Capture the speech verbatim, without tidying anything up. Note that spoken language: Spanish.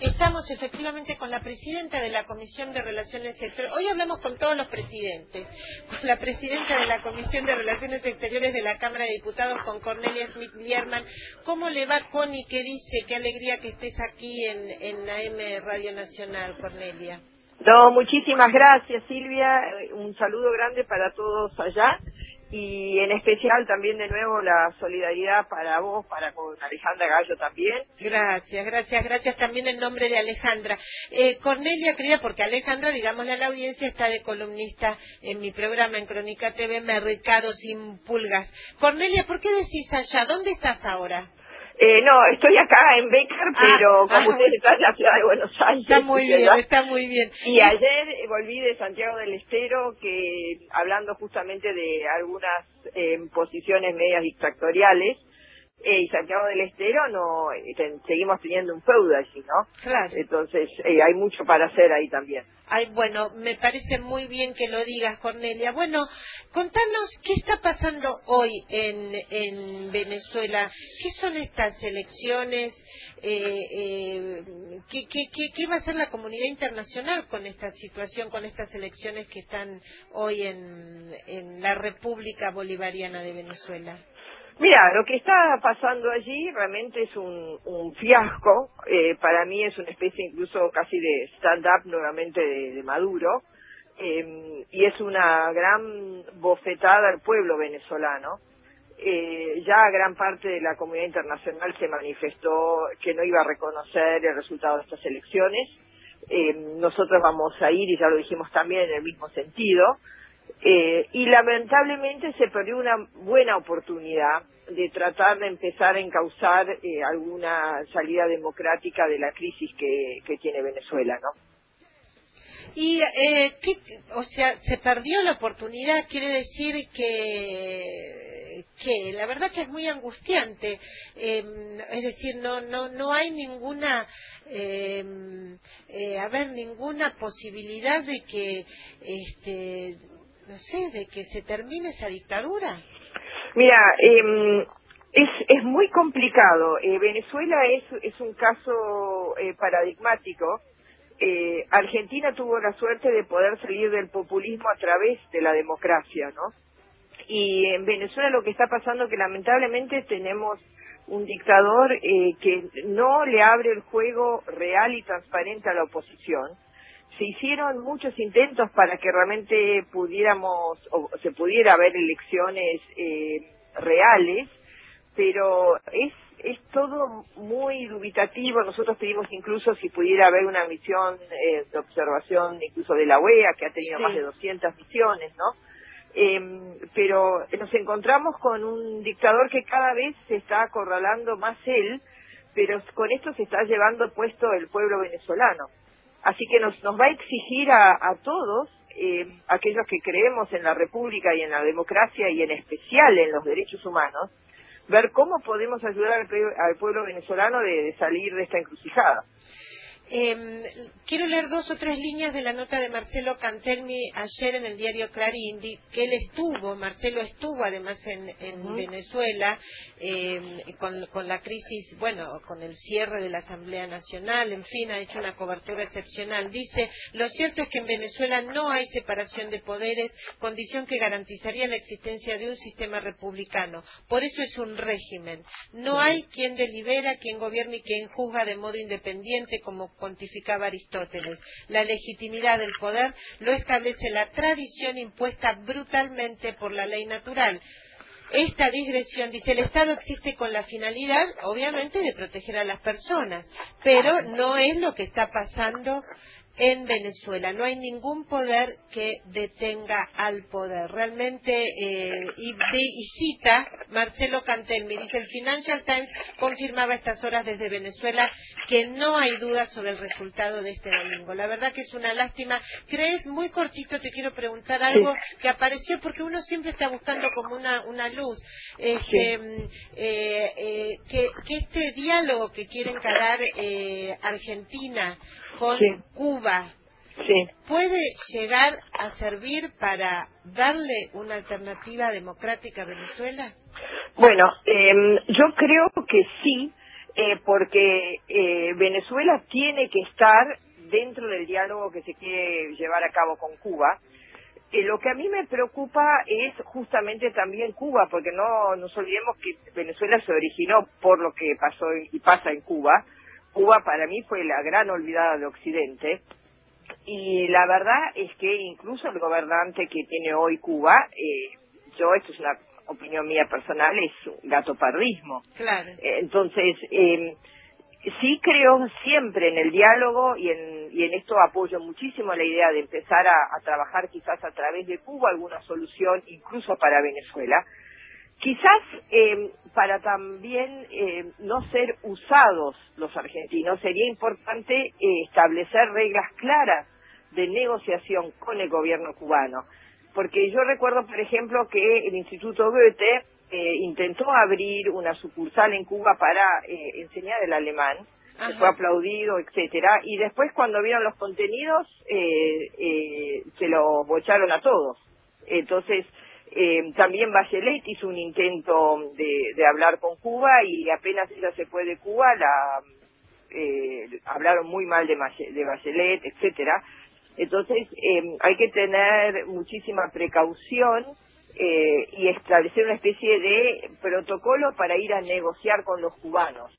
Estamos efectivamente con la presidenta de la Comisión de Relaciones Exteriores. Hoy hablamos con todos los presidentes. Con la presidenta de la Comisión de Relaciones Exteriores de la Cámara de Diputados, con Cornelia Smith-Biermann. ¿Cómo le va, Connie? ¿Qué dice? Qué alegría que estés aquí en, en A M Radio Nacional, Cornelia. No, muchísimas gracias, Silvia. Un saludo grande para todos allá. Y en especial también de nuevo la solidaridad para vos, para con Alejandra Gallo también. Gracias, gracias, gracias también en nombre de Alejandra. Eh, Cornelia, querida, porque Alejandra, digámosle a la audiencia, está de columnista en mi programa en Crónica T V, Mercado sin Pulgas. Cornelia, ¿por qué decís allá? ¿Dónde estás ahora? Eh, no, estoy acá en Becar, pero ah, como ah, ustedes están en la ciudad de Buenos Aires. Está muy bien, ¿verdad? está muy bien. Y ayer volví de Santiago del Estero, que hablando justamente de algunas eh, posiciones medias dictatoriales, eh, y Santiago del Estero no eh, ten, seguimos teniendo un feudo allí, ¿no? Claro. Entonces eh, hay mucho para hacer ahí también. Ay, bueno, me parece muy bien que lo digas, Cornelia. Bueno, contanos qué está pasando hoy en, en Venezuela. ¿Qué son estas elecciones? Eh, eh, ¿qué, qué, qué, ¿Qué va a hacer la comunidad internacional con esta situación, con estas elecciones que están hoy en, en la República Bolivariana de Venezuela? Mira, lo que está pasando allí realmente es un, un fiasco. Eh, para mí es una especie incluso casi de stand-up nuevamente de, de Maduro. Eh, y es una gran bofetada al pueblo venezolano. Eh, ya gran parte de la comunidad internacional se manifestó que no iba a reconocer el resultado de estas elecciones. Eh, nosotros vamos a ir, y ya lo dijimos también, en el mismo sentido. Eh, y lamentablemente se perdió una buena oportunidad de tratar de empezar a encauzar eh, alguna salida democrática de la crisis que, que tiene Venezuela, ¿no? Y, eh, ¿qué, o sea, se perdió la oportunidad, quiere decir que, que la verdad que es muy angustiante, eh, es decir, no, no, no hay ninguna, eh, eh, a ver, ninguna posibilidad de que, este, no sé, de que se termine esa dictadura. Mira, eh, es, es muy complicado. Eh, Venezuela es, es un caso eh, paradigmático. Eh, Argentina tuvo la suerte de poder salir del populismo a través de la democracia, ¿no? Y en Venezuela lo que está pasando es que lamentablemente tenemos un dictador eh, que no le abre el juego real y transparente a la oposición. Se hicieron muchos intentos para que realmente pudiéramos, o se pudiera haber elecciones eh, reales, pero es es todo muy dubitativo. Nosotros pedimos incluso si pudiera haber una misión eh, de observación incluso de la O E A, que ha tenido Sí. más de doscientas misiones, ¿no? Eh, pero nos encontramos con un dictador que cada vez se está acorralando más él, pero con esto se está llevando puesto el pueblo venezolano. Así que nos, nos va a exigir a, a todos, eh, aquellos que creemos en la República y en la democracia y en especial en los derechos humanos, ver cómo podemos ayudar al, al pueblo venezolano de, de salir de esta encrucijada. Eh, quiero leer dos o tres líneas de la nota de Marcelo Cantelmi ayer en el diario Clarín, que él estuvo, Marcelo estuvo además en, en uh-huh. Venezuela eh, con, con la crisis, bueno, con el cierre de la Asamblea Nacional, en fin, ha hecho una cobertura excepcional. Dice, lo cierto es que en Venezuela no hay separación de poderes, condición que garantizaría la existencia de un sistema republicano. Por eso es un régimen. No hay quien delibera, quien gobierna y quien juzga de modo independiente, como pontificaba Aristóteles. La legitimidad del poder lo establece la tradición impuesta brutalmente por la ley natural. Esta digresión, dice, el Estado existe con la finalidad, obviamente, de proteger a las personas, pero no es lo que está pasando en Venezuela. No hay ningún poder que detenga al poder. Realmente, eh, y, de, y cita Marcelo Cantelmi, dice, el Financial Times confirmaba a estas horas desde Venezuela que no hay dudas sobre el resultado de este domingo. La verdad que es una lástima. ¿Crees? Muy cortito te quiero preguntar algo sí. que apareció, porque uno siempre está buscando como una, una luz. Este, sí. eh, eh, que, que este diálogo que quiere encarar eh, Argentina con sí. Cuba sí. puede llegar a servir para darle una alternativa democrática a Venezuela. Bueno, eh, yo creo que sí. eh, porque eh, Venezuela tiene que estar dentro del diálogo que se quiere llevar a cabo con Cuba. Eh, lo que a mí me preocupa es justamente también Cuba, porque no nos olvidemos que Venezuela se originó por lo que pasó y pasa en Cuba. Cuba para mí fue la gran olvidada de Occidente, y la verdad es que incluso el gobernante que tiene hoy Cuba, eh, yo, esto es una opinión mía personal, es un gatopardismo. Claro. Eh, entonces, eh, sí creo siempre en el diálogo, y en, y en esto apoyo muchísimo la idea de empezar a, a trabajar quizás a través de Cuba alguna solución incluso para Venezuela. Quizás eh, para también eh, no ser usados los argentinos, sería importante eh, establecer reglas claras de negociación con el gobierno cubano. Porque yo recuerdo, por ejemplo, que el Instituto Goethe eh, intentó abrir una sucursal en Cuba para eh, enseñar el alemán, que fue aplaudido, etcétera, y después cuando vieron los contenidos eh, eh, se lo bocharon a todos. Entonces, Eh, también Bachelet hizo un intento de, de hablar con Cuba, y apenas ella se fue de Cuba, la eh, hablaron muy mal de, de Bachelet, etcétera. Entonces eh, hay que tener muchísima precaución eh, y establecer una especie de protocolo para ir a negociar con los cubanos.